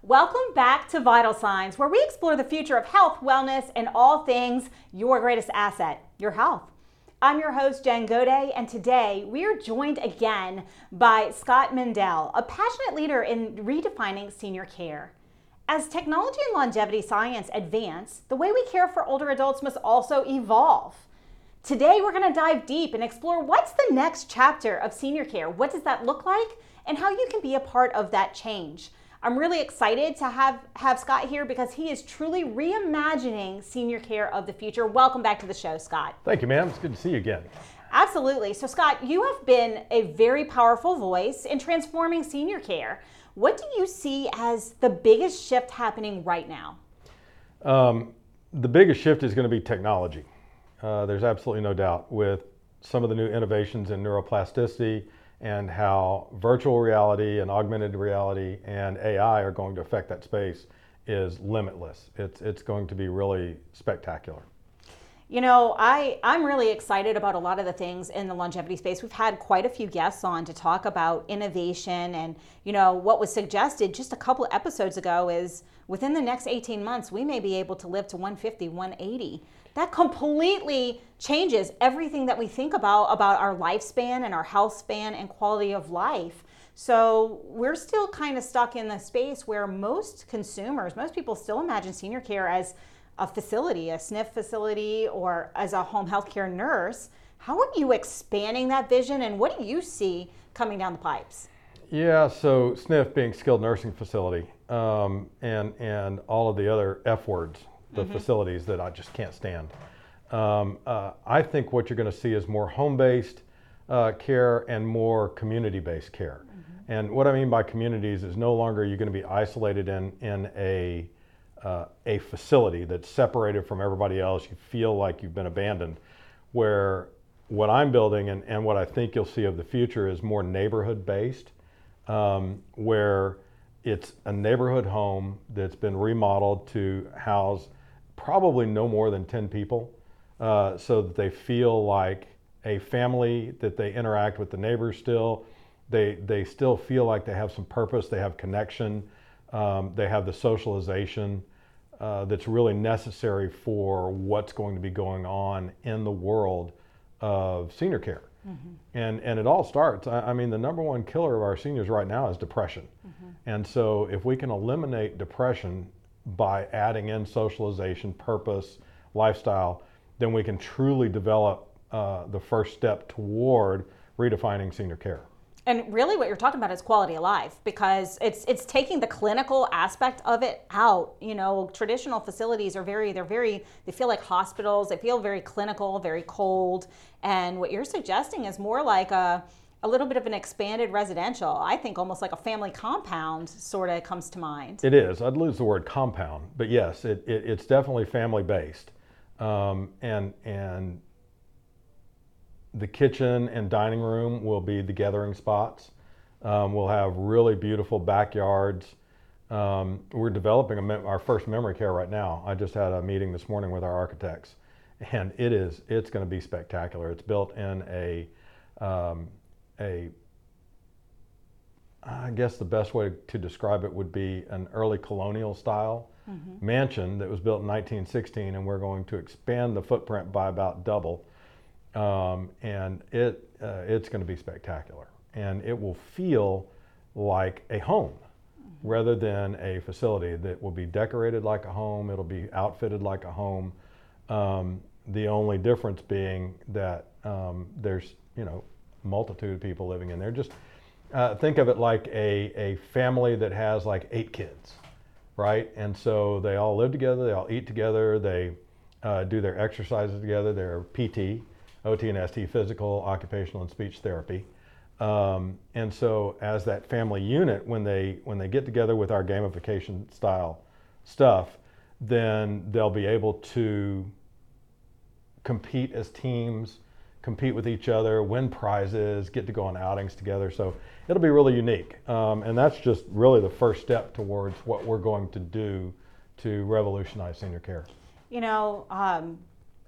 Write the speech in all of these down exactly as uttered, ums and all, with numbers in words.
Welcome back to Vital Signs, where we explore the future of health, wellness, and all things your greatest asset, your health. I'm your host, Jen Goday, and today we are joined again by Scott Mendel, a passionate leader in redefining senior care. As technology and longevity science advance, the way we care for older adults must also evolve. Today, we're going to dive deep and explore what's the next chapter of senior care. What does that look like, and how you can be a part of that change. I'm really excited to have, have Scott here because he is truly reimagining senior care of the future. Welcome back to the show, Scott. Thank you, ma'am. It's good to see you again. Absolutely. So, Scott, you have been a very powerful voice in transforming senior care. What do you see as the biggest shift happening right now? Um, the biggest shift is going to be technology. Uh, there's absolutely no doubt with some of the new innovations in neuroplasticity and how virtual reality and augmented reality and A I are going to affect that space is limitless. It's, it's going to be really spectacular. You know, I, I'm really excited about a lot of the things in the longevity space. We've had quite a few guests on to talk about innovation, and, you know, what was suggested just a couple of episodes ago is within the next eighteen months, we may be able to live to one fifty, one eighty. That completely changes everything that we think about, about our lifespan and our health span and quality of life. So we're still kind of stuck in the space where most consumers, most people still imagine senior care as a facility, a S N F facility, or as a home health care nurse. How are you expanding that vision, and what do you see coming down the pipes? Yeah, so S N F being skilled nursing facility, um, and, and all of the other F words, the mm-hmm. facilities that I just can't stand. Um, uh, I think what you're going to see is more home-based uh, care and more community-based care. Mm-hmm. And what I mean by communities is no longer you're going to be isolated in, in a Uh, a facility that's separated from everybody else. You feel like you've been abandoned. Where what I'm building and, and what I think you'll see of the future is more neighborhood based, um, where it's a neighborhood home that's been remodeled to house probably no more than ten people, uh, so that they feel like a family, that they interact with the neighbors still. They, they still feel like they have some purpose, they have connection. Um, they have the socialization uh, that's really necessary for what's going to be going on in the world of senior care. Mm-hmm. And, and it all starts, I, I mean, the number one killer of our seniors right now is depression. Mm-hmm. And so if we can eliminate depression by adding in socialization, purpose, lifestyle, then we can truly develop uh, the first step toward redefining senior care. And really what you're talking about is quality of life, because it's it's taking the clinical aspect of it out. You know, traditional facilities are very, they're very, they feel like hospitals, they feel very clinical, very cold. And what you're suggesting is more like a, a little bit of an expanded residential. I think almost like a family compound sort of comes to mind. It is. I'd lose the word compound, but yes, it, it it's definitely family based. Um, and, and, The kitchen and dining room will be the gathering spots. Um, we'll have really beautiful backyards. Um, we're developing a mem- our first memory care right now. I just had a meeting this morning with our architects, and it is it's going to be spectacular. It's built in a um, a I guess the best way to describe it would be an early colonial style mm-hmm. mansion that was built in nineteen sixteen, and we're going to expand the footprint by about double. Um, and it uh, it's going to be spectacular, and it will feel like a home mm-hmm. rather than a facility. That will be decorated like a home. It'll be outfitted like a home. Um, the only difference being that um, there's you know multitude of people living in there. Just uh, think of it like a a family that has like eight kids, right? And so they all live together. They all eat together. They uh, do their exercises together. Their P T. O T and S T, physical, occupational, and speech therapy. Um, and so as that family unit, when they when they get together with our gamification style stuff, then they'll be able to compete as teams, compete with each other, win prizes, get to go on outings together. So it'll be really unique. Um, and that's just really the first step towards what we're going to do to revolutionize senior care. You know, um,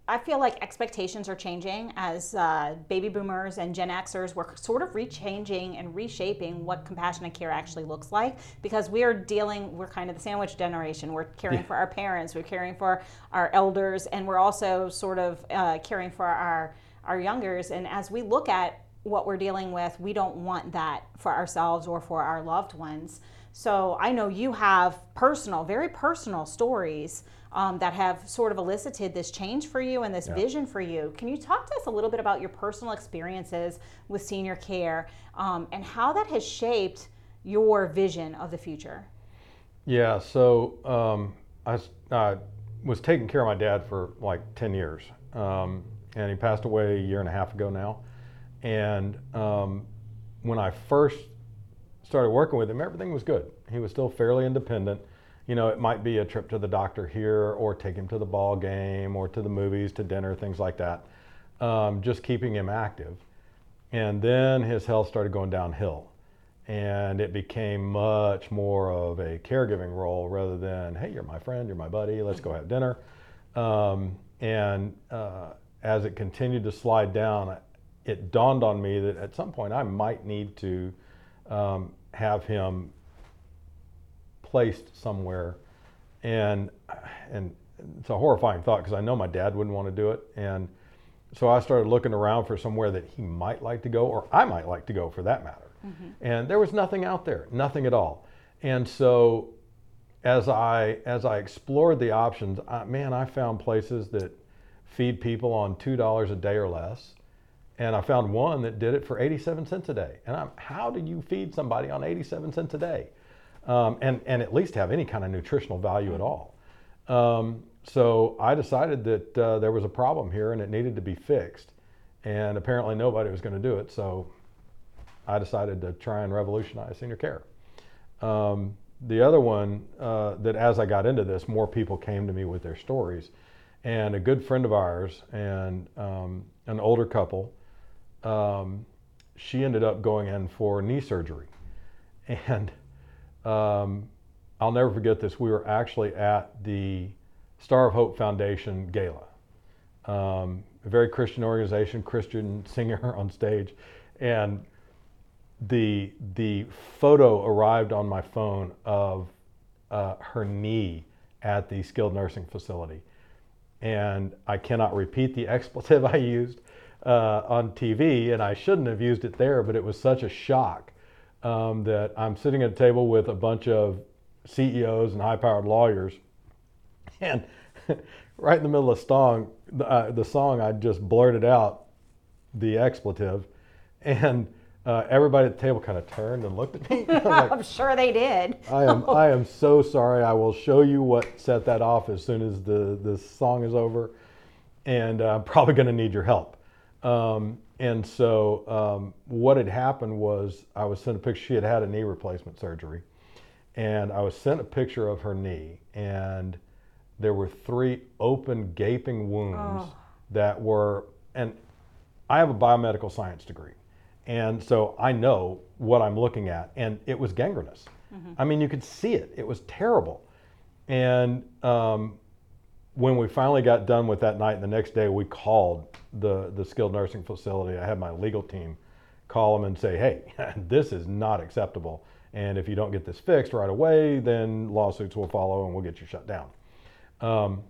I feel like expectations are changing as uh, baby boomers and Gen Xers. We're sort of rechanging and reshaping what compassionate care actually looks like, because we are dealing, we're kind of the sandwich generation. We're caring yeah. for our parents, we're caring for our elders, and we're also sort of uh, caring for our, our youngers. And as we look at what we're dealing with, we don't want that for ourselves or for our loved ones. So I know you have personal, very personal stories um, that have sort of elicited this change for you and this yeah. vision for you. Can you talk to us a little bit about your personal experiences with senior care um, and how that has shaped your vision of the future? Yeah, so um, I, I was taking care of my dad for like ten years, um, and he passed away a year and a half ago now. And um, when I first started working with him, everything was good. He was still fairly independent. You know, it might be a trip to the doctor here, or take him to the ball game, or to the movies, to dinner, things like that. Um, just keeping him active. And then his health started going downhill. And it became much more of a caregiving role rather than, hey, you're my friend, you're my buddy, let's go have dinner. Um, and uh, as it continued to slide down, it dawned on me that at some point I might need to um, have him placed somewhere. And and it's a horrifying thought, because I know my dad wouldn't want to do it. And so I started looking around for somewhere that he might like to go, or I might like to go for that matter. Mm-hmm. And there was nothing out there, nothing at all. And so as I as I explored the options, I, man, I found places that feed people on two dollars a day or less. And I found one that did it for eighty-seven cents a day. And I'm, how do you feed somebody on eighty-seven cents a day? Um, and, and at least have any kind of nutritional value at all. Um, so I decided that uh, there was a problem here and it needed to be fixed. And apparently nobody was going to do it. So I decided to try and revolutionize senior care. Um, the other one, uh, that as I got into this, more people came to me with their stories. And a good friend of ours and um, an older couple, Um, she ended up going in for knee surgery. And um, I'll never forget this. We were actually at the Star of Hope Foundation Gala. Um, a very Christian organization, Christian singer on stage. And the, the photo arrived on my phone of uh, her knee at the skilled nursing facility. And I cannot repeat the expletive I used Uh, on T V, and I shouldn't have used it there, but it was such a shock um, that I'm sitting at a table with a bunch of C E Os and high-powered lawyers, and right in the middle of the song, uh, the song, I just blurted out the expletive, and uh, everybody at the table kind of turned and looked at me. I'm, like, I'm sure they did. I am I am so sorry. I will show you what set that off as soon as the, the song is over, and uh, I'm probably going to need your help. Um, and so um, what had happened was I was sent a picture. She had had a knee replacement surgery, and I was sent a picture of her knee, and there were three open gaping wounds oh. that were, and I have a biomedical science degree, and so I know what I'm looking at, and it was gangrenous. Mm-hmm. I mean, you could see it. It was terrible. And um, when we finally got done with that night, and the next day we called the, the skilled nursing facility. I had my legal team call them and say, hey, this is not acceptable. And if you don't get this fixed right away, then lawsuits will follow and we'll get you shut down. Um,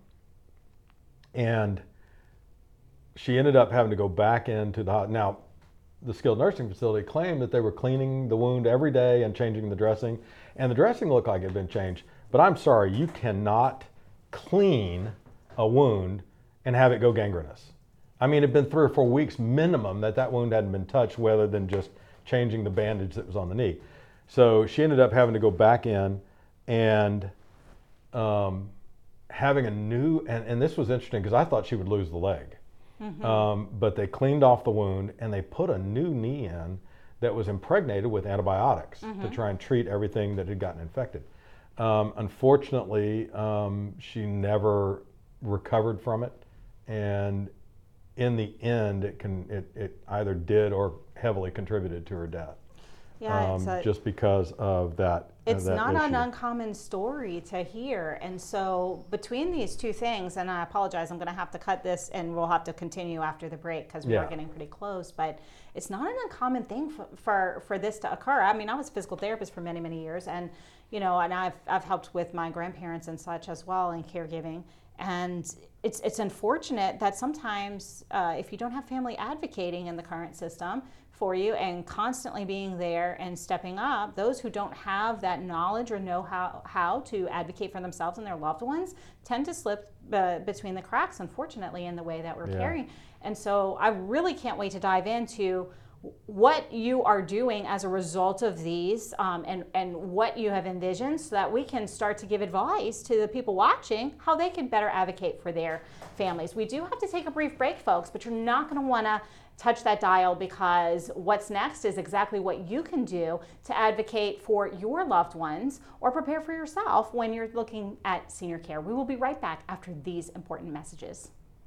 and she ended up having to go back into the, now the skilled nursing facility claimed that they were cleaning the wound every day and changing the dressing. And the dressing looked like it had been changed. But I'm sorry, you cannot clean a wound and have it go gangrenous. I mean, it had been three or four weeks minimum that that wound hadn't been touched, rather than just changing the bandage that was on the knee. So she ended up having to go back in and um, having a new, and, and this was interesting because I thought she would lose the leg. Mm-hmm. Um, but they cleaned off the wound and they put a new knee in that was impregnated with antibiotics mm-hmm. to try and treat everything that had gotten infected. Um, unfortunately, um, she never recovered from it, and in the end, it can it, it either did or heavily contributed to her death. Yeah, it's um, a, just because of that. it's that not an issue. uncommon story to hear. And so between these two things, and I apologize, I'm going to have to cut this and we'll have to continue after the break because we Yeah. are getting pretty close, but it's not an uncommon thing for, for, for this to occur. I mean, I was a physical therapist for many, many years, and, you know, and I've, I've helped with my grandparents and such as well in caregiving. And it's, it's unfortunate that sometimes uh, if you don't have family advocating in the current system for you and constantly being there and stepping up, those who don't have that knowledge or know how, how to advocate for themselves and their loved ones tend to slip uh, between the cracks, unfortunately, in the way that we're Yeah. caring. And so I really can't wait to dive into what you are doing as a result of these um, and, and what you have envisioned so that we can start to give advice to the people watching how they can better advocate for their families. We do have to take a brief break, folks, but you're not going to want to touch that dial because what's next is exactly what you can do to advocate for your loved ones or prepare for yourself when you're looking at senior care. We will be right back after these important messages.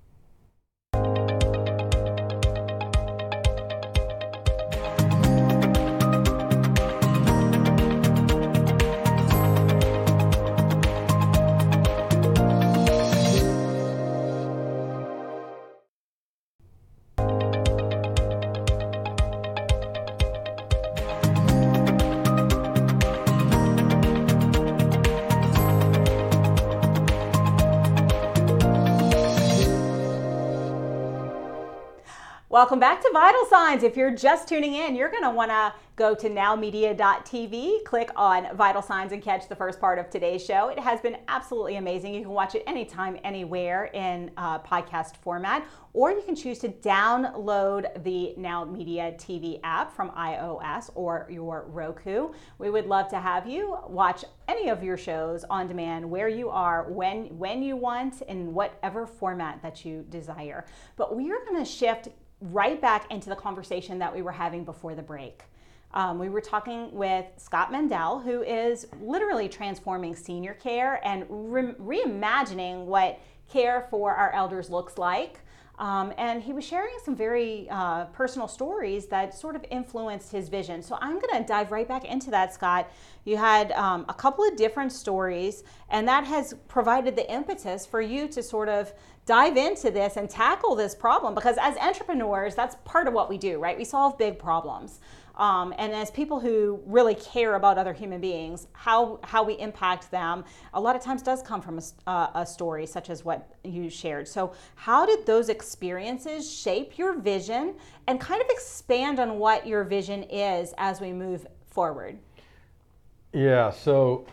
Welcome back to Vital Signs. If you're just tuning in, you're going to want to go to now media dot t v, click on Vital Signs, and catch the first part of today's show. It has been absolutely amazing. You can watch it anytime, anywhere in uh, podcast format, or you can choose to download the Now Media T V app from iOS or your Roku. We would love to have you watch any of your shows on demand where you are, when, when you want, in whatever format that you desire. But we are going to shift right back into the conversation that we were having before the break. Um, we were talking with Scott Mendel, who is literally transforming senior care and re- reimagining what care for our elders looks like. Um, and he was sharing some very uh, personal stories that sort of influenced his vision. So I'm going to dive right back into that, Scott. You had um, a couple of different stories, and that has provided the impetus for you to sort of dive into this and tackle this problem, because as entrepreneurs, that's part of what we do, right? We solve big problems. Um, and as people who really care about other human beings, how how we impact them a lot of times does come from a, uh, a story such as what you shared. So how did those experiences shape your vision and kind of expand on what your vision is as we move forward? Yeah, so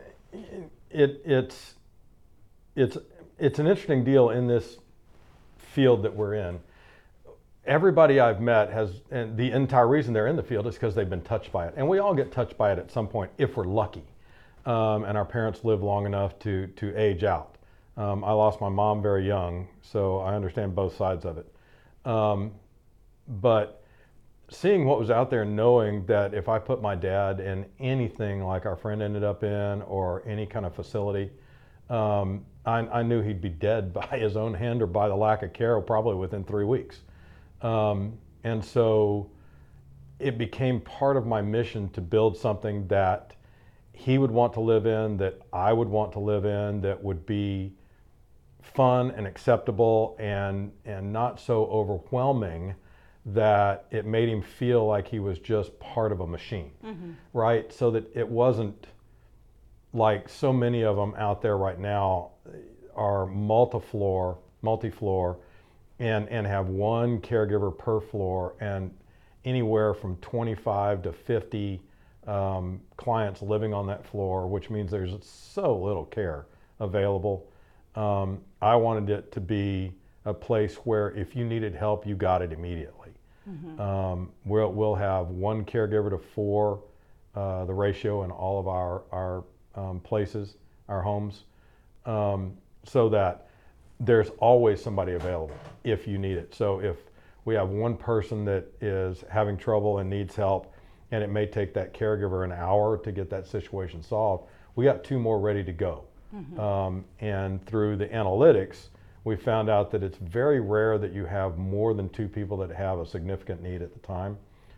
it it's it's it's an interesting deal in this field that we're in. Everybody I've met has, and the entire reason they're in the field is because they've been touched by it. And we all get touched by it at some point if we're lucky. Um, and our parents live long enough to, to age out. Um, I lost my mom very young, so I understand both sides of it. Um, but seeing what was out there, knowing that if I put my dad in anything like our friend ended up in or any kind of facility, um, I, I knew he'd be dead by his own hand or by the lack of care probably within three weeks. Um, and so it became part of my mission to build something that he would want to live in, that I would want to live in, that would be fun and acceptable and, and not so overwhelming that it made him feel like he was just part of a machine, mm-hmm. right? So that it wasn't like so many of them out there right now are multi-floor, multi-floor, and, and have one caregiver per floor and anywhere from twenty-five to fifty um, clients living on that floor, which means there's so little care available. Um, I wanted it to be a place where if you needed help, you got it immediately. Mm-hmm. Um, we'll, we'll have one caregiver to four, uh, the ratio in all of our, our um, places, our homes, um, so that there's always somebody available if you need it. So if we have one person that is having trouble and needs help, and it may take that caregiver an hour to get that situation solved, we got two more ready to go. Mm-hmm. Um, and through the analytics, we found out that it's very rare that you have more than two people that have a significant need at the time.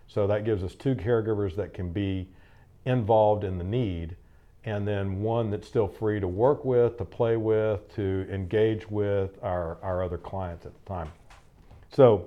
So that gives us two caregivers that can be involved in the need, and then one that's still free to work with, to play with, to engage with our, our other clients at the time. So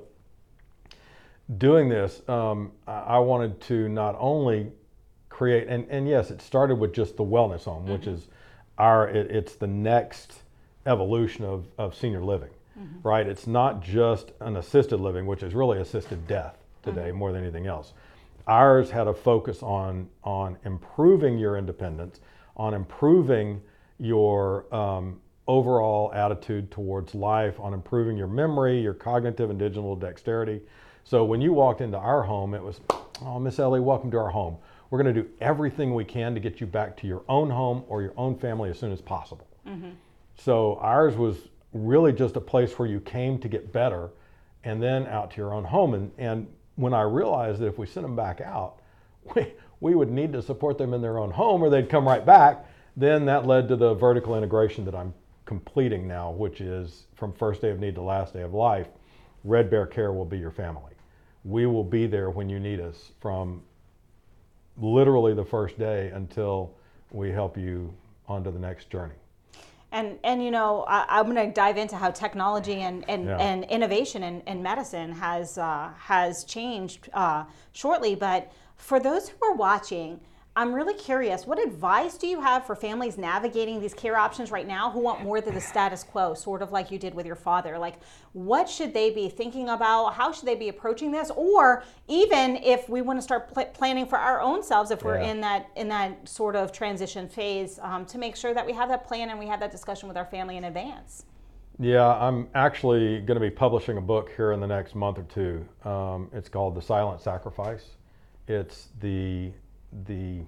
doing this, um, I wanted to not only create, and, and yes, it started with just the wellness home, mm-hmm. which is our, it, it's the next evolution of, of senior living, mm-hmm. right? It's not just an assisted living, which is really assisted death today, mm-hmm. more than anything else. Ours had a focus on, on improving your independence, on improving your um, overall attitude towards life, on improving your memory, your cognitive and digital dexterity. So when you walked into our home, it was, oh, Miss Ellie, welcome to our home. We're going to do everything we can to get you back to your own home or your own family as soon as possible. Mm-hmm. So ours was really just a place where you came to get better and then out to your own home. And, and when I realized that if we sent them back out, we, we would need to support them in their own home or they'd come right back, then that led to the vertical integration that I'm completing now, which is from first day of need to last day of life. Red Bear Care will be your family. We will be there when you need us from literally the first day until we help you onto the next journey. And, and you know, I, I'm going to dive into how technology and, and, Yeah. and innovation in, in medicine has, uh, has changed uh, shortly. But for those who are watching, I'm really curious, what advice do you have for families navigating these care options right now who want more than the status quo, sort of like you did with your father? Like, what should they be thinking about? How should they be approaching this? Or even if we want to start pl- planning for our own selves, if we're Yeah. in that in that sort of transition phase, um, to make sure that we have that plan and we have that discussion with our family in advance. Yeah, I'm actually going to be publishing a book here in the next month or two. Um, it's called The Silent Sacrifice. It's the the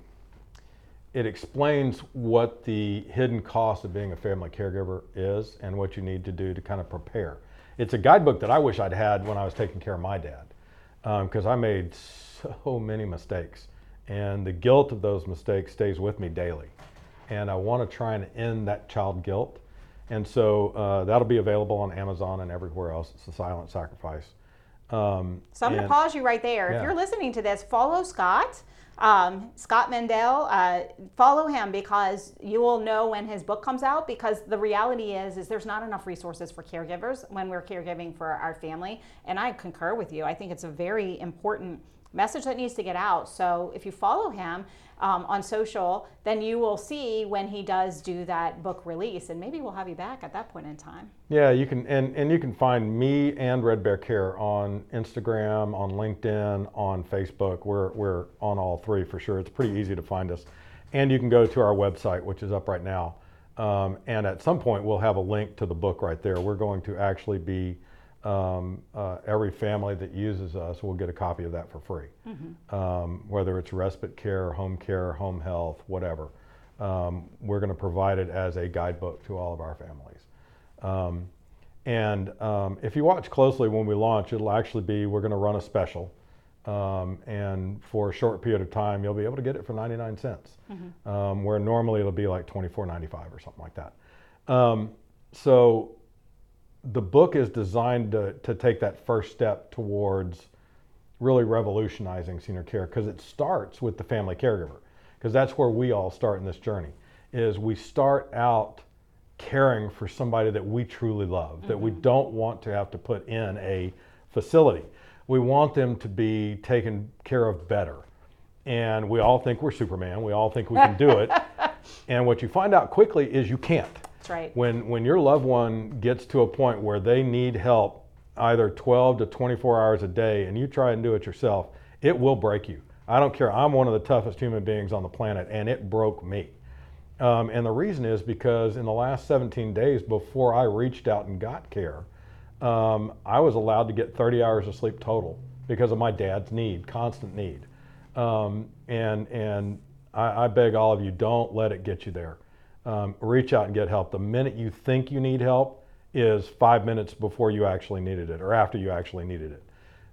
it explains what the hidden cost of being a family caregiver is and what you need to do to kind of prepare. It's a guidebook that I wish I'd had when I was taking care of my dad, because um, I made so many mistakes, and the guilt of those mistakes stays with me daily. And I want to try and end that child guilt. And so uh, that'll be available on Amazon and everywhere else. It's The Silent Sacrifice. Um, so I'm going to pause you right there. Yeah. If you're listening to this, follow Scott. Um, Scott Mendel, uh, follow him because you will know when his book comes out, because the reality is, is there's not enough resources for caregivers when we're caregiving for our family. And I concur with you. I think it's a very important message that needs to get out. So if you follow him um, on social, then you will see when he does do that book release, and maybe we'll have you back at that point in time. Yeah, you can, and, and you can find me and Red Bear Care on Instagram, on LinkedIn, on Facebook. We're, we're on all three for sure. It's pretty easy to find us. And you can go to our website, which is up right now. Um, and at some point, we'll have a link to the book right there. We're going to actually be Um, uh, every family that uses us will get a copy of that for free, mm-hmm. um, whether it's respite care, home care, home health, whatever. Um, we're going to provide it as a guidebook to all of our families. Um, and um, if you watch closely when we launch, it'll actually be, we're going to run a special. Um, and for a short period of time, you'll be able to get it for ninety-nine cents, mm-hmm. um, where normally it'll be like twenty-four ninety-five or something like that. Um, so the book is designed to, to take that first step towards really revolutionizing senior care, because it starts with the family caregiver, because that's where we all start in this journey. Is we start out caring for somebody that we truly love, mm-hmm. that we don't want to have to put in a facility. We want them to be taken care of better. And we all think we're Superman. We all think we can do it. And what you find out quickly is you can't. That's right. When, when your loved one gets to a point where they need help either twelve to twenty-four hours a day, and you try and do it yourself, it will break you. I don't care. I'm one of the toughest human beings on the planet, and it broke me. Um, and the reason is because in the last seventeen days before I reached out and got care, um, I was allowed to get thirty hours of sleep total because of my dad's need, constant need. Um, and and I, I beg all of you, don't let it get you there. Um, reach out and get help. The minute you think you need help is five minutes before you actually needed it or after you actually needed it.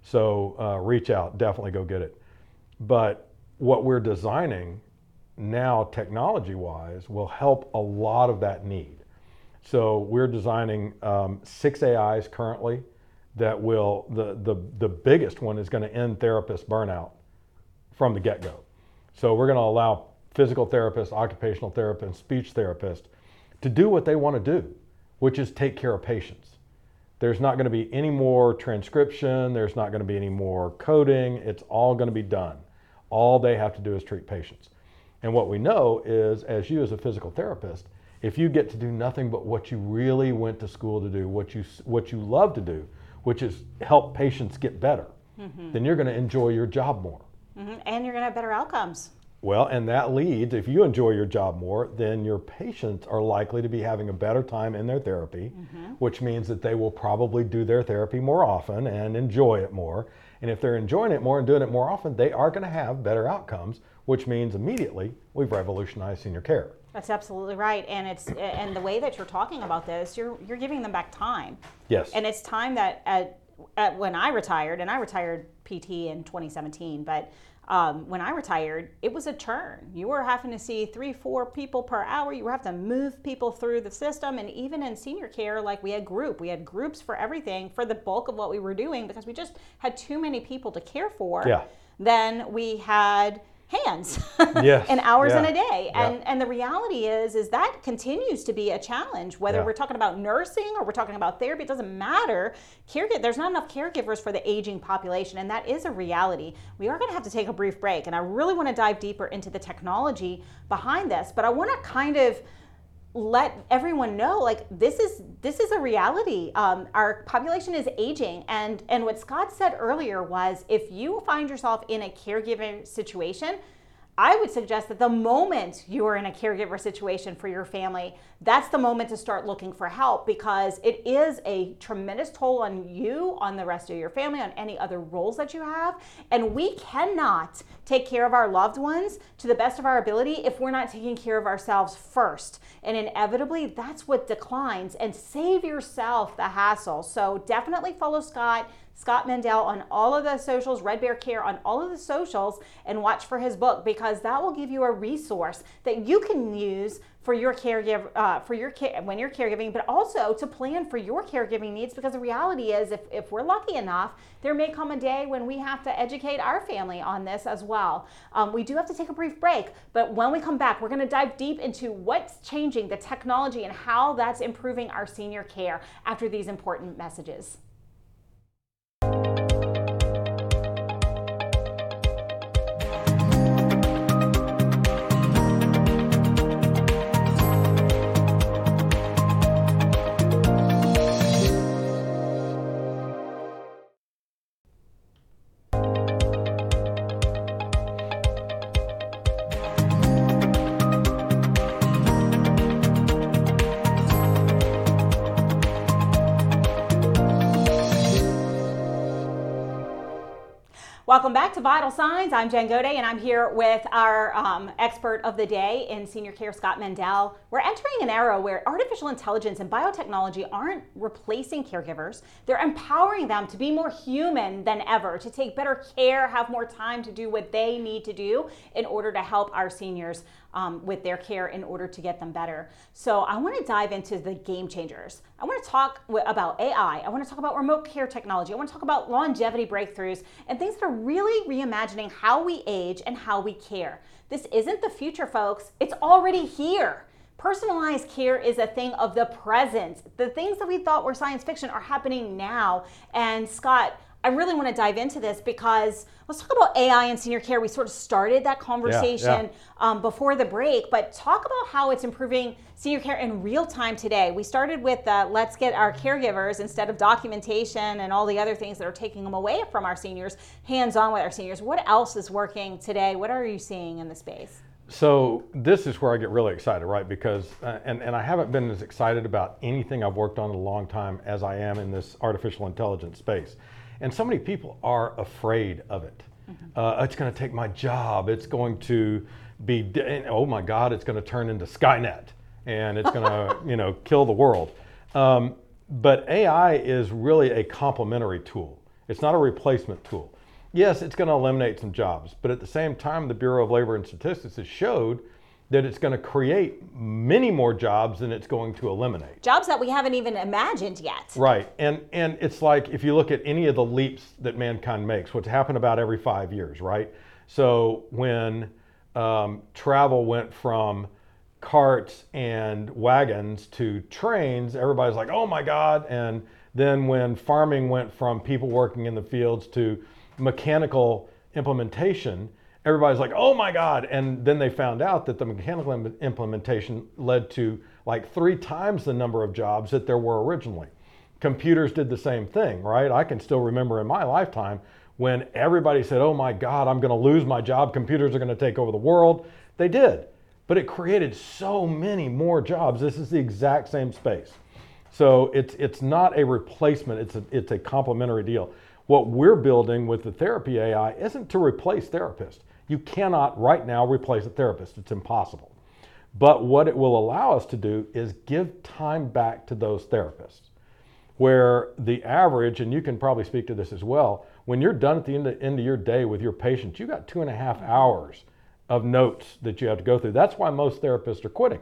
So uh, reach out, definitely go get it. But what we're designing now, technology-wise, will help a lot of that need. So we're designing um, six A Is currently that will, the, the, the biggest one is going to end therapist burnout from the get-go. So we're going to allow physical therapists, occupational therapists, speech therapists to do what they want to do, which is take care of patients. There's not going to be any more transcription. There's not going to be any more coding. It's all going to be done. All they have to do is treat patients. And what we know is, as you as a physical therapist, if you get to do nothing but what you really went to school to do, what you what you love to do, which is help patients get better, mm-hmm. then you're going to enjoy your job more. Mm-hmm. And you're going to have better outcomes. Well, and that leads, if you enjoy your job more, then your patients are likely to be having a better time in their therapy, mm-hmm. which means that they will probably do their therapy more often and enjoy it more. And if they're enjoying it more and doing it more often, they are going to have better outcomes, which means immediately we've revolutionized senior care. That's absolutely right. And it's and the way that you're talking about this, you're you're giving them back time. Yes. And it's time that at, at when I retired, and I retired P T in twenty seventeen, but Um, when I retired, it was a churn. You were having to see three, four people per hour. You were having to move people through the system. And even in senior care, like we had group, we had groups for everything for the bulk of what we were doing because we just had too many people to care for. Yeah. Then we had hands yes. and hours yeah. in a day. Yeah. And and the reality is, is that continues to be a challenge, whether yeah. we're talking about nursing or we're talking about therapy, it doesn't matter. Caregiver, there's not enough caregivers for the aging population, and that is a reality. We are going to have to take a brief break, and I really want to dive deeper into the technology behind this, but I want to kind of let everyone know, like this is this is a reality. Um, our population is aging, and and what Scott said earlier was, if you find yourself in a caregiving situation, I would suggest that the moment you are in a caregiver situation for your family, that's the moment to start looking for help, because it is a tremendous toll on you, on the rest of your family, on any other roles that you have. And we cannot take care of our loved ones to the best of our ability if we're not taking care of ourselves first. And inevitably, that's what declines. And save yourself the hassle. So definitely follow Scott. Scott Mendel on all of the socials, Red Bear Care on all of the socials, and watch for his book, because that will give you a resource that you can use for your caregiver, uh, for your care when you're caregiving, but also to plan for your caregiving needs. Because the reality is, if, if we're lucky enough, there may come a day when we have to educate our family on this as well. Um, we do have to take a brief break, but when we come back, we're going to dive deep into what's changing, the technology, and how that's improving our senior care after these important messages. Welcome back to Vital Signs. I'm Jen Goday, and I'm here with our um, expert of the day in senior care, Scott Mendel. We're entering an era where artificial intelligence and biotechnology aren't replacing caregivers. They're empowering them to be more human than ever, to take better care, have more time to do what they need to do in order to help our seniors um, with their care in order to get them better. So I want to dive into the game changers. I want to talk about A I. I want to talk about remote care technology. I want to talk about longevity breakthroughs and things that are really reimagining how we age and how we care. This isn't the future, folks. It's already here. Personalized care is a thing of the present. The things that we thought were science fiction are happening now. And Scott, I really want to dive into this because let's talk about A I and senior care. We sort of started that conversation yeah, yeah. Um, before the break, but talk about how it's improving senior care in real time today. We started with uh, let's get our caregivers, instead of documentation and all the other things that are taking them away from our seniors, hands-on with our seniors. What else is working today? What are you seeing in the space? So this is where I get really excited, right? Because, uh, and, and I haven't been as excited about anything I've worked on in a long time as I am in this artificial intelligence space. And so many people are afraid of it. Mm-hmm. Uh, it's going to take my job. It's going to be, de- oh my God, it's going to turn into Skynet, and it's going to, you know, kill the world. Um, but A I is really a complementary tool. It's not a replacement tool. Yes, it's going to eliminate some jobs, but at the same time, the Bureau of Labor and Statistics has showed that it's going to create many more jobs than it's going to eliminate. Jobs that we haven't even imagined yet. Right. And and it's like if you look at any of the leaps that mankind makes, what's happened about every five years, right? So when um, travel went from carts and wagons to trains, everybody's like, oh my God. And then when farming went from people working in the fields to mechanical implementation, everybody's like, oh my God. And then they found out that the mechanical im- implementation led to like three times the number of jobs that there were originally. Computers did the same thing, right? I can still remember in my lifetime when everybody said, oh my God, I'm going to lose my job. Computers are going to take over the world. They did, but it created so many more jobs. This is the exact same space. So it's it's not a replacement, it's a, it's a complementary deal. What we're building with the therapy A I isn't to replace therapists. You cannot right now replace a therapist, it's impossible. But what it will allow us to do is give time back to those therapists. Where the average, and you can probably speak to this as well, when you're done at the end of, end of your day with your patients, you got two and a half hours of notes that you have to go through. That's why most therapists are quitting.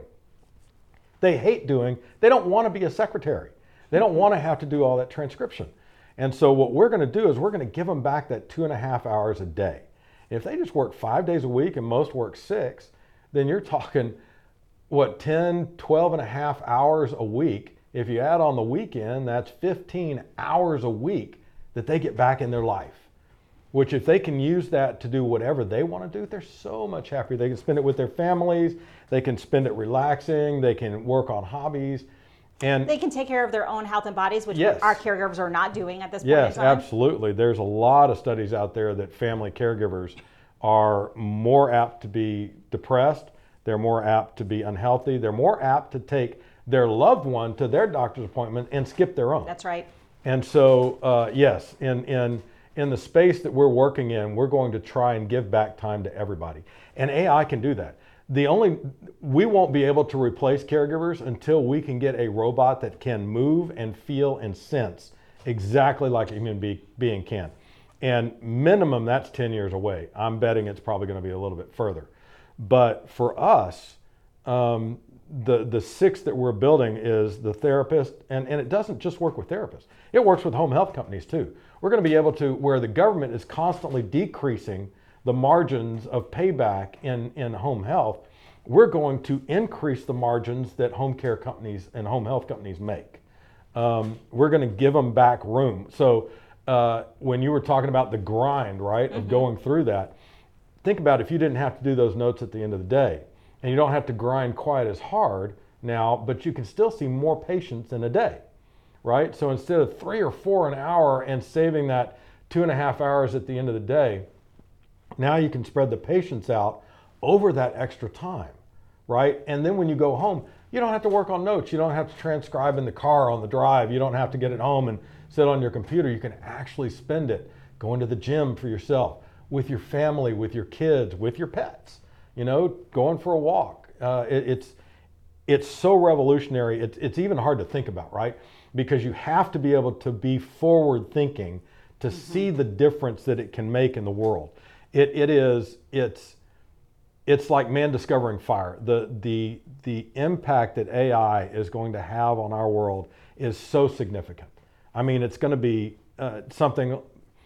They hate doing, they don't want to be a secretary. They don't want to have to do all that transcription. And so what we're going to do is we're going to give them back that two and a half hours a day. If they just work five days a week and most work six, then you're talking, what, ten, twelve and a half hours a week. If you add on the weekend, that's fifteen hours a week that they get back in their life. Which if they can use that to do whatever they want to do, they're so much happier. They can spend it with their families, they can spend it relaxing, they can work on hobbies. And they can take care of their own health and bodies, which yes. our caregivers are not doing at this point yes, in time. Yes, absolutely. There's a lot of studies out there that family caregivers are more apt to be depressed, they're more apt to be unhealthy, they're more apt to take their loved one to their doctor's appointment and skip their own. That's right. And so, uh, yes, in, in, in the space that we're working in, we're going to try and give back time to everybody. And A I can do that. The only, we won't be able to replace caregivers until we can get a robot that can move and feel and sense exactly like a human be, being can. And minimum, that's ten years away. I'm betting it's probably going to be a little bit further. But for us, um, the, the six that we're building is the therapist, and, and it doesn't just work with therapists. It works with home health companies too. We're going to be able to, where the government is constantly decreasing the margins of payback in, in home health, we're going to increase the margins that home care companies and home health companies make. Um, we're going to give them back room. So uh, when you were talking about the grind, right, of mm-hmm. going through that, think about if you didn't have to do those notes at the end of the day, and you don't have to grind quite as hard now, but you can still see more patients in a day, right? So instead of three or four an hour and saving that two and a half hours at the end of the day, now you can spread the patients out over that extra time, right? And then when you go home, you don't have to work on notes. You don't have to transcribe in the car on the drive. You don't have to get it home and sit on your computer. You can actually spend it going to the gym for yourself, with your family, with your kids, with your pets, you know, going for a walk. Uh, it, it's it's so revolutionary. It's, it's even hard to think about, right? Because you have to be able to be forward thinking to mm-hmm. see the difference that it can make in the world. It it is it's it's like man discovering fire. The the the impact that A I is going to have on our world is so significant. I mean, it's going to be uh, something.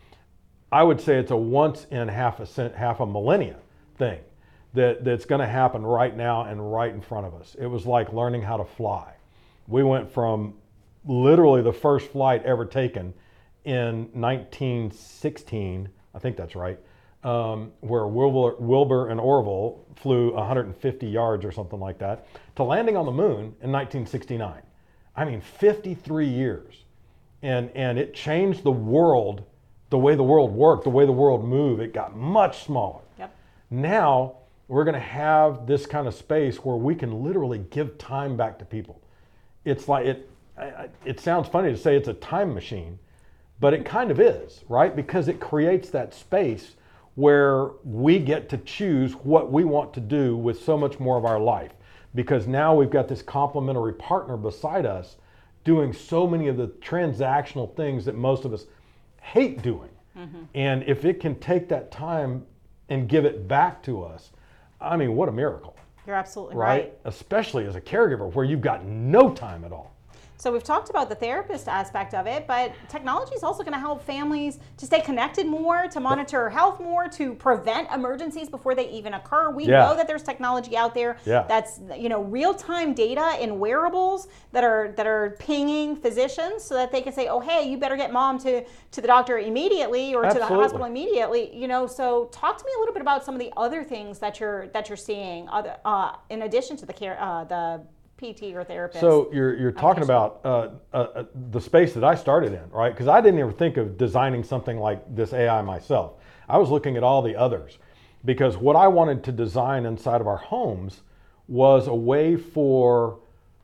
I would say it's a once in half a cent, half a millennia thing that that's going to happen right now and right in front of us. It was like learning how to fly. We went from literally the first flight ever taken in nineteen sixteen, I think that's right. Um, where Wilbur, Wilbur and Orville flew one hundred fifty yards or something like that, to landing on the moon in nineteen sixty-nine. I mean, fifty-three years. And, and it changed the world, the way the world worked, the way the world moved. It got much smaller. Yep. Now, we're going to have this kind of space where we can literally give time back to people. It's like, it, it sounds funny to say it's a time machine, but it kind of is, right? Because it creates that space where we get to choose what we want to do with so much more of our life. Because now we've got this complementary partner beside us doing so many of the transactional things that most of us hate doing. Mm-hmm. And if it can take that time and give it back to us, I mean, what a miracle. You're absolutely right. right? Especially as a caregiver where you've got no time at all. So we've talked about the therapist aspect of it, but technology is also going to help families to stay connected more, to monitor health more, to prevent emergencies before they even occur. We Yeah. know that there's technology out there Yeah. that's, you know, real-time data in wearables that are that are pinging physicians so that they can say, oh, hey, you better get mom to, to the doctor immediately or to the Absolutely. hospital immediately. You know, so talk to me a little bit about some of the other things that you're that you're seeing, other uh, in addition to the care uh, the P T or therapist. So you're you're talking about uh, uh, the space that I started in, right? Because I didn't even think of designing something like this A I myself. I was looking at all the others, because what I wanted to design inside of our homes was a way for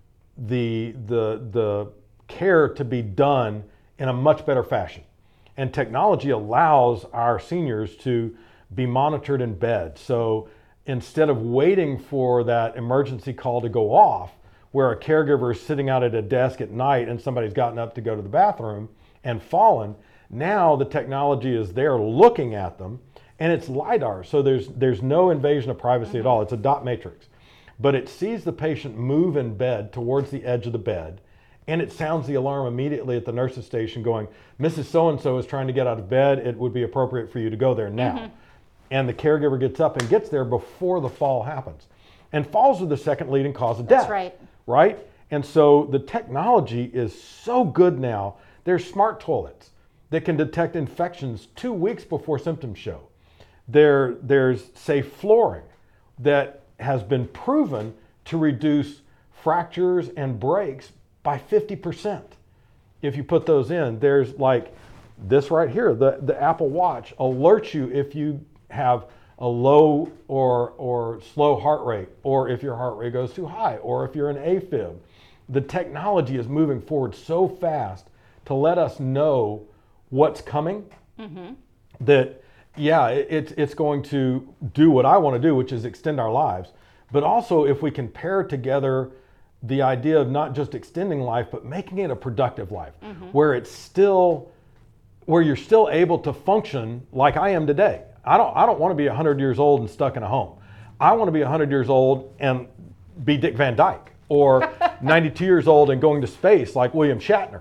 the the the care to be done in a much better fashion. And technology allows our seniors to be monitored in bed. So instead of waiting for that emergency call to go off, where a caregiver is sitting out at a desk at night and somebody's gotten up to go to the bathroom and fallen, now the technology is there looking at them, and it's LiDAR, so there's there's no invasion of privacy mm-hmm. at all. It's a dot matrix. But it sees the patient move in bed towards the edge of the bed, and it sounds the alarm immediately at the nurse's station going, Missus So-and-so is trying to get out of bed. It would be appropriate for you to go there now. Mm-hmm. And the caregiver gets up and gets there before the fall happens. And falls are the second leading cause of death. That's right. Right? And so the technology is so good now. There's smart toilets that can detect infections two weeks before symptoms show. There, there's safe flooring that has been proven to reduce fractures and breaks by fifty percent. If you put those in, there's like this right here, the, the Apple Watch alerts you if you have a low or or slow heart rate, or if your heart rate goes too high, or if you're an AFib. The technology is moving forward so fast to let us know what's coming mm-hmm. that, yeah, it, it's, it's going to do what I want to do, which is extend our lives. But also if we can pair together the idea of not just extending life, but making it a productive life, mm-hmm. where it's still, where you're still able to function like I am today. I don't I don't want to be one hundred years old and stuck in a home. I want to be one hundred years old and be Dick Van Dyke, or ninety-two years old and going to space like William Shatner.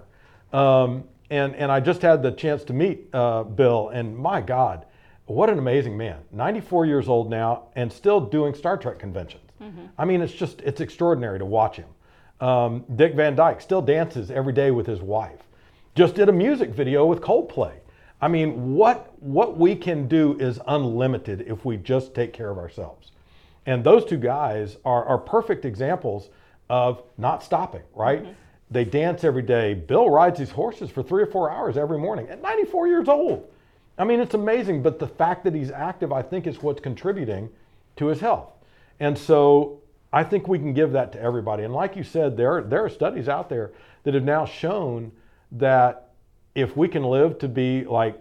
Um, and, and I just had the chance to meet uh, Bill, and my God, what an amazing man. ninety-four years old now and still doing Star Trek conventions. Mm-hmm. I mean, it's just, it's extraordinary to watch him. Um, Dick Van Dyke still dances every day with his wife. Just did a music video with Coldplay. I mean, what what we can do is unlimited if we just take care of ourselves. And those two guys are, are perfect examples of not stopping, right? Mm-hmm. They dance every day. Bill rides his horses for three or four hours every morning at ninety-four years old. I mean, it's amazing, but the fact that he's active, I think, is what's contributing to his health. And so I think we can give that to everybody. And like you said, there are, there are studies out there that have now shown that if we can live to be like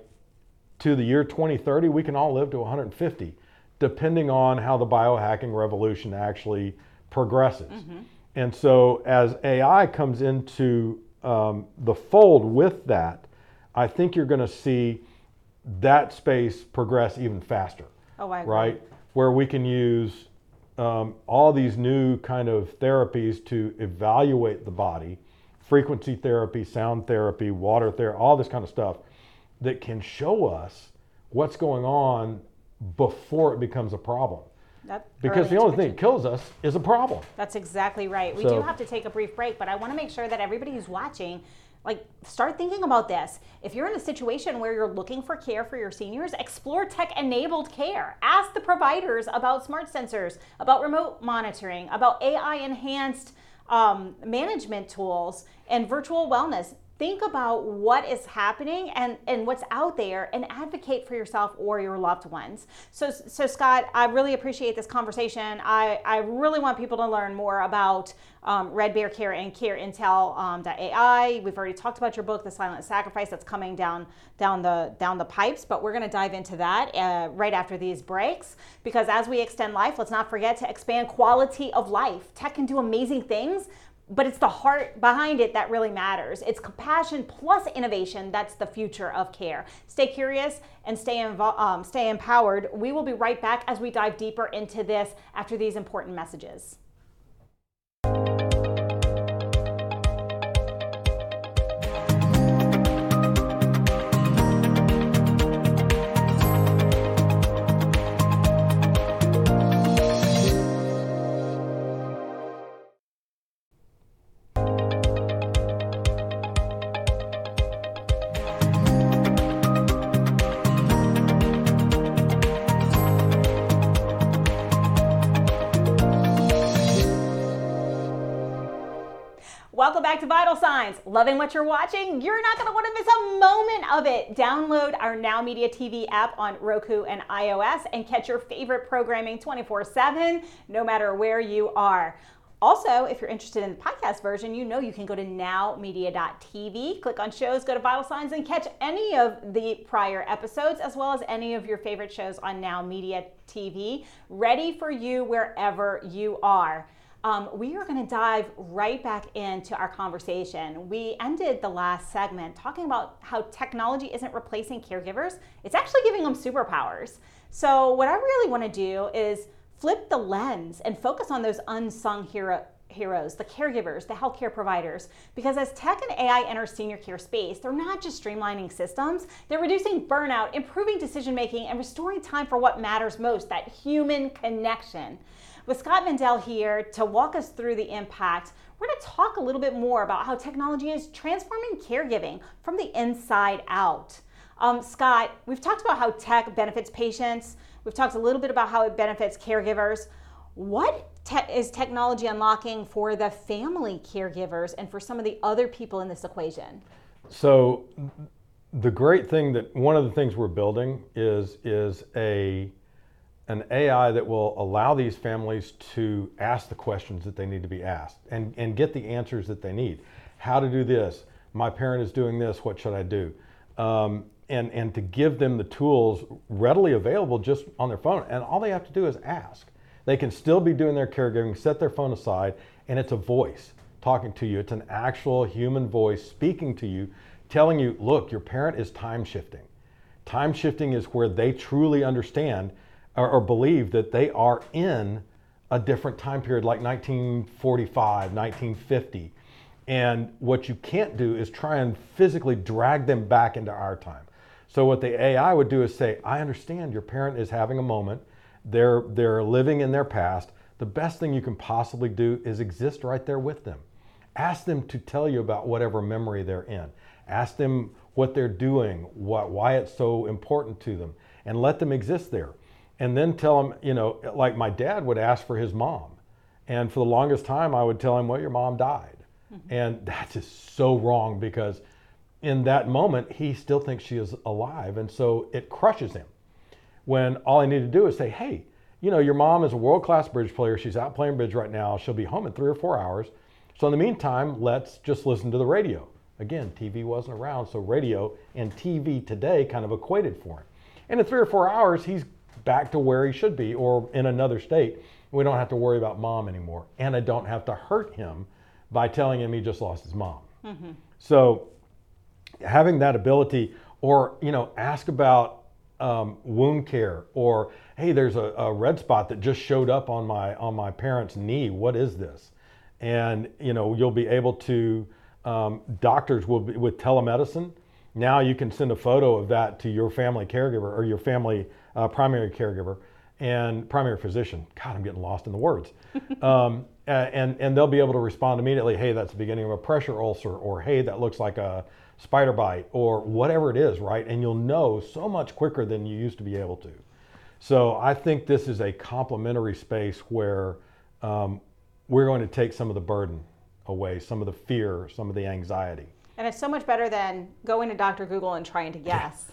to the year twenty thirty, we can all live to one hundred fifty, depending on how the biohacking revolution actually progresses. Mm-hmm. And so as A I comes into um, the fold with that, I think you're going to see that space progress even faster. Oh, I agree. Right? Where we can use um, all these new kind of therapies to evaluate the body, frequency therapy, sound therapy, water therapy, all this kind of stuff that can show us what's going on before it becomes a problem. That because the only thing that kills us is a problem. That's exactly right. We So- do have to take a brief break, but I want to make sure that everybody who's watching, like, start thinking about this. If you're in a situation where you're looking for care for your seniors, explore tech-enabled care. Ask the providers about smart sensors, about remote monitoring, about A I-enhanced um, management tools, and virtual wellness. Think about what is happening and, and what's out there, and advocate for yourself or your loved ones. So, so Scott, I really appreciate this conversation. I, I really want people to learn more about um, Red Bear Care and Care Intel um, A I. We've already talked about your book, The Silent Sacrifice, that's coming down down the down the pipes, but we're going to dive into that uh, right after these breaks, because as we extend life, let's not forget to expand quality of life. Tech can do amazing things, but it's the heart behind it that really matters. It's compassion plus innovation. That's the future of care. Stay curious and stay invo- um, stay empowered. We will be right back as we dive deeper into this after these important messages. Welcome back to Vital Signs. Loving what you're watching? You're not going to want to miss a moment of it. Download our Now Media T V app on Roku and iOS and catch your favorite programming twenty-four seven, no matter where you are. Also, if you're interested in the podcast version, you know you can go to now media dot t v, click on shows, go to Vital Signs, and catch any of the prior episodes, as well as any of your favorite shows on Now Media T V, ready for you wherever you are. Um, we are going to dive right back into our conversation. We ended the last segment talking about how technology isn't replacing caregivers, it's actually giving them superpowers. So what I really want to do is flip the lens and focus on those unsung hero, heroes, the caregivers, the healthcare providers, because as tech and A I enter senior care space, they're not just streamlining systems, they're reducing burnout, improving decision-making, and restoring time for what matters most, that human connection. With Scott Mendel here to walk us through the impact, we're going to talk a little bit more about how technology is transforming caregiving from the inside out. Um, Scott, we've talked about how tech benefits patients. We've talked a little bit about how it benefits caregivers. What te- is technology unlocking for the family caregivers and for some of the other people in this equation? So the great thing that one of the things we're building is, is a an A I that will allow these families to ask the questions that they need to be asked and, and get the answers that they need. How to do this? My parent is doing this, what should I do? Um, and, and to give them the tools readily available just on their phone. And all they have to do is ask. They can still be doing their caregiving, set their phone aside, and it's a voice talking to you. It's an actual human voice speaking to you, telling you, look, your parent is time shifting. Time shifting is where they truly understand or, or believe that they are in a different time period, like nineteen forty-five, nineteen fifty. And what you can't do is try and physically drag them back into our time. So what the A I would do is say, I understand your parent is having a moment. They're, they're living in their past. The best thing you can possibly do is exist right there with them. Ask them to tell you about whatever memory they're in. Ask them what they're doing, what, why it's so important to them, and let them exist there. And then tell them, you know, like my dad would ask for his mom. And for the longest time, I would tell him, well, your mom died. Mm-hmm. And that's just so wrong, because in that moment, he still thinks she is alive. And so it crushes him when all I need to do is say, hey, you know, your mom is a world-class bridge player. She's out playing bridge right now. She'll be home in three or four hours. So in the meantime, let's just listen to the radio. Again, T V wasn't around, so radio and T V today kind of equated for him. And in three or four hours, he's back to where he should be, or in another state. We don't have to worry about mom anymore. And I don't have to hurt him by telling him he just lost his mom. Mm-hmm. So having that ability, or, you know, ask about um, wound care, or, hey, there's a, a red spot that just showed up on my, on my parent's knee. What is this? And, you know, you'll be able to, um, doctors will be, with telemedicine, now you can send a photo of that to your family caregiver or your family uh, primary caregiver and primary physician. God, I'm getting lost in the words. um, and, and they'll be able to respond immediately. Hey, that's the beginning of a pressure ulcer, or hey, that looks like a spider bite, or whatever it is, right? And you'll know so much quicker than you used to be able to. So I think this is a complementary space where um, we're going to take some of the burden away, some of the fear, some of the anxiety. And it's so much better than going to Doctor Google and trying to guess.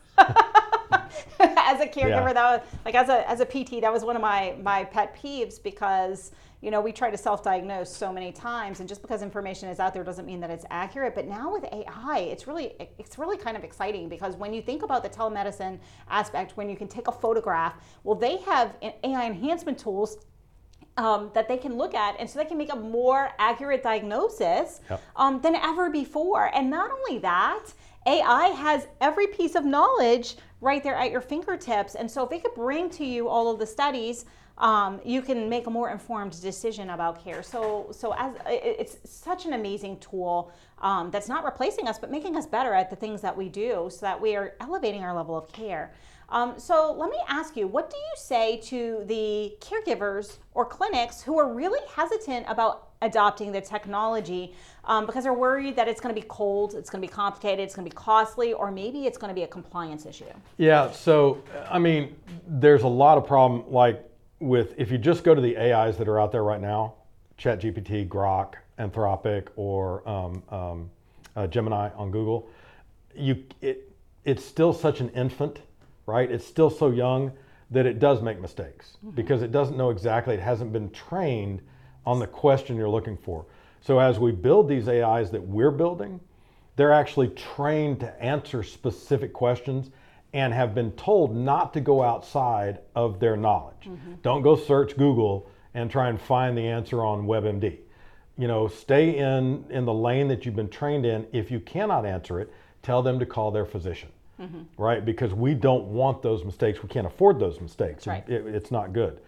As a caregiver, yeah. that was, like as a as a P T, that was one of my my pet peeves, because you know we try to self-diagnose so many times, and just because information is out there doesn't mean that it's accurate. But now with A I, it's really it's really kind of exciting, because when you think about the telemedicine aspect, when you can take a photograph, well, they have A I enhancement tools um, that they can look at, and so they can make a more accurate diagnosis Yep. um, than ever before. And not only that, A I has every piece of knowledge right there at your fingertips. And so if it could bring to you all of the studies, um, you can make a more informed decision about care. So, so as it's such an amazing tool um, that's not replacing us, but making us better at the things that we do, so that we are elevating our level of care. Um, so let me ask you, what do you say to the caregivers or clinics who are really hesitant about adopting the technology um, because they're worried that it's going to be cold, it's going to be complicated, it's going to be costly, or maybe it's going to be a compliance issue? Yeah, so I mean, there's a lot of problem, like with, if you just go to the A Is that are out there right now, ChatGPT, Grok, Anthropic, or um, um, uh, Gemini on Google, you it it's still such an infant, right? It's still so young that it does make mistakes mm-hmm. because it doesn't know exactly, it hasn't been trained on the question you're looking for. So as we build these A Is that we're building, they're actually trained to answer specific questions and have been told not to go outside of their knowledge. Mm-hmm. Don't go search Google and try and find the answer on WebMD. You know, stay in, in the lane that you've been trained in. If you cannot answer it, tell them to call their physician, mm-hmm. right? Because we don't want those mistakes. We can't afford those mistakes. Right. It, it's not good.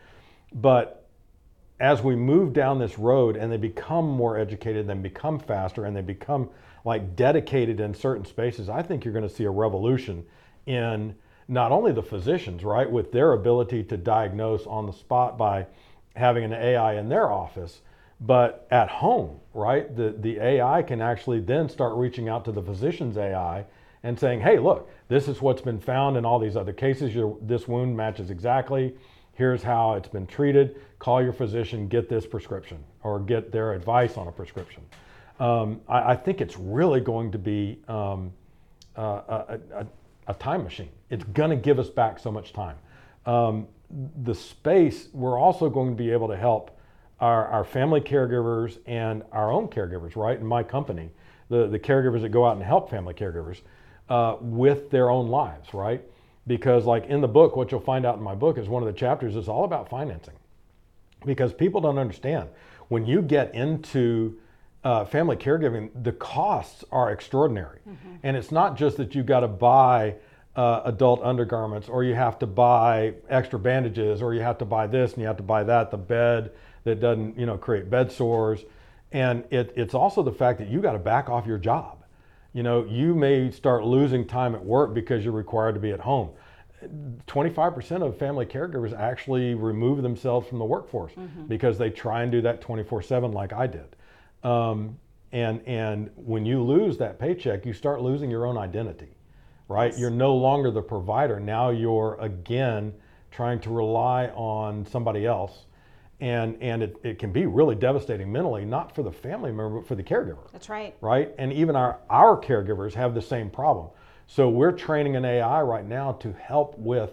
But as we move down this road and they become more educated, then become faster, and they become like dedicated in certain spaces, I think you're going to see a revolution in not only the physicians, right, with their ability to diagnose on the spot by having an A I in their office, but at home, right? The, the A I can actually then start reaching out to the physician's A I and saying, hey, look, this is what's been found in all these other cases. Your, this wound matches exactly. Here's how it's been treated. Call your physician, get this prescription, or get their advice on a prescription. Um, I, I think it's really going to be um, uh, a, a, a time machine. It's going to give us back so much time. Um, the space, we're also going to be able to help our, our family caregivers and our own caregivers, right? In my company, the, the caregivers that go out and help family caregivers uh, with their own lives, right? Because like in the book, what you'll find out in my book is one of the chapters is all about financing. Because people don't understand, when you get into uh, family caregiving, the costs are extraordinary. Mm-hmm. And it's not just that you've got to buy uh, adult undergarments, or you have to buy extra bandages, or you have to buy this and you have to buy that, the bed that doesn't, you know, create bed sores. And it, it's also the fact that you got to back off your job. You know, you may start losing time at work because you're required to be at home. twenty-five percent of family caregivers actually remove themselves from the workforce mm-hmm. because they try and do that twenty-four seven like I did. Um, and, and when you lose that paycheck, you start losing your own identity, right? Yes. You're no longer the provider. Now you're again trying to rely on somebody else. And, and it, it can be really devastating mentally, not for the family member, but for the caregiver. That's right. Right? And even our, our caregivers have the same problem. So we're training an A I right now to help with,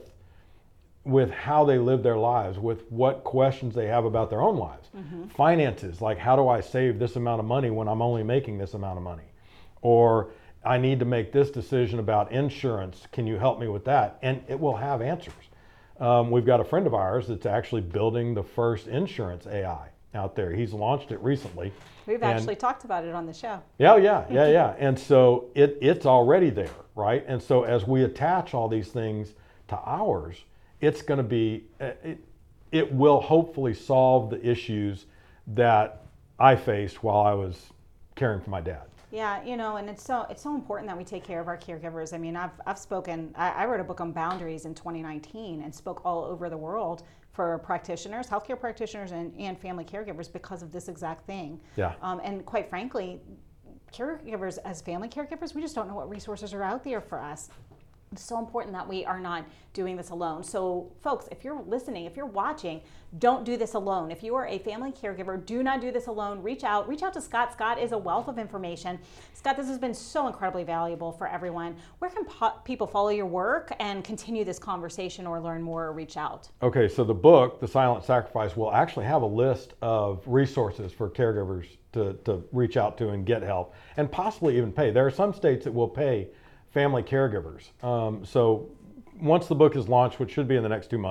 with how they live their lives, with what questions they have about their own lives. Mm-hmm. Finances, like how do I save this amount of money when I'm only making this amount of money? Or I need to make this decision about insurance. Can you help me with that? And it will have answers. Um, we've got a friend of ours that's actually building the first insurance A I out there. He's launched it recently. We've actually talked about it on the show. Yeah, yeah, yeah, yeah. And so it, it's already there, right? And so as we attach all these things to ours, it's going to be, it, it will hopefully solve the issues that I faced while I was caring for my dad. Yeah, you know, and it's so it's so important that we take care of our caregivers. I mean, I've I've spoken. I, I wrote a book on boundaries in twenty nineteen and spoke all over the world for practitioners, healthcare practitioners, and, and family caregivers because of this exact thing. Yeah. Um, and quite frankly, caregivers as family caregivers, we just don't know what resources are out there for us. It's so important that we are not doing this alone. So folks, if you're listening, if you're watching, don't do this alone. If you are a family caregiver, do not do this alone. Reach out. Reach out to Scott. Scott is a wealth of information. Scott, this has been so incredibly valuable for everyone. Where can po- people follow your work and continue this conversation or learn more or reach out? Okay, so the book, The Silent Sacrifice, will actually have a list of resources for caregivers to, to reach out to and get help, and possibly even pay. There are some states that will pay family caregivers. Um, so once the book is launched, which should be in the next two months,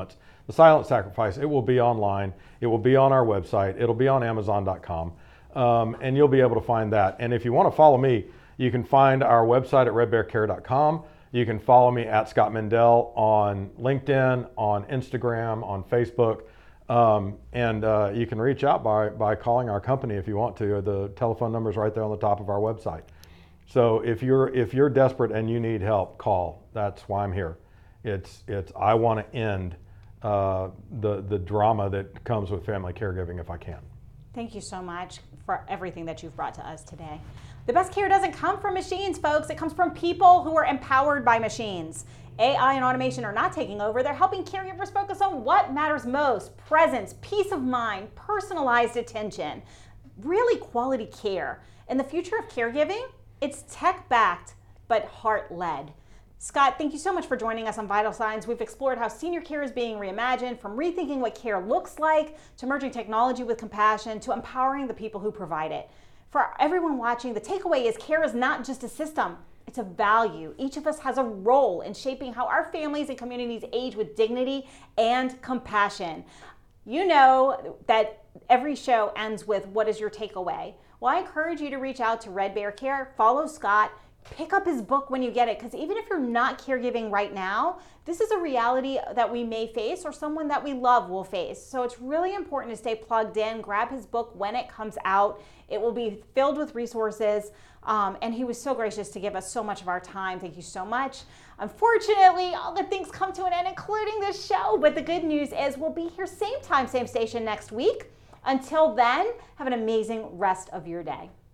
The Silent Sacrifice. It will be online. It will be on our website. It'll be on amazon dot com. Um, and you'll be able to find that. And if you want to follow me, you can find our website at red bear care dot com. You can follow me at Scott Mendel on LinkedIn, on Instagram, on Facebook. Um, and uh, you can reach out by, by calling our company if you want to. The telephone number is right there on the top of our website. So if you're if you're desperate and you need help, call. That's why I'm here. It's it's I want to end uh, the the drama that comes with family caregiving if I can. Thank you so much for everything that you've brought to us today. The best care doesn't come from machines, folks. It comes from people who are empowered by machines. A I and automation are not taking over. They're helping caregivers focus on what matters most: presence, peace of mind, personalized attention, really quality care. And the future of caregiving, it's tech-backed, but heart-led. Scott, thank you so much for joining us on Vital Signs. We've explored how senior care is being reimagined, from rethinking what care looks like, to merging technology with compassion, to empowering the people who provide it. For everyone watching, the takeaway is care is not just a system, it's a value. Each of us has a role in shaping how our families and communities age with dignity and compassion. You know that every show ends with, what is your takeaway? Well, I encourage you to reach out to Red Bear Care, follow Scott, pick up his book when you get it, because even if you're not caregiving right now, this is a reality that we may face or someone that we love will face. So it's really important to stay plugged in, grab his book when it comes out. It will be filled with resources, um, and he was so gracious to give us so much of our time. Thank you so much. Unfortunately, all the things come to an end, including this show, but the good news is we'll be here same time, same station next week. Until then, have an amazing rest of your day.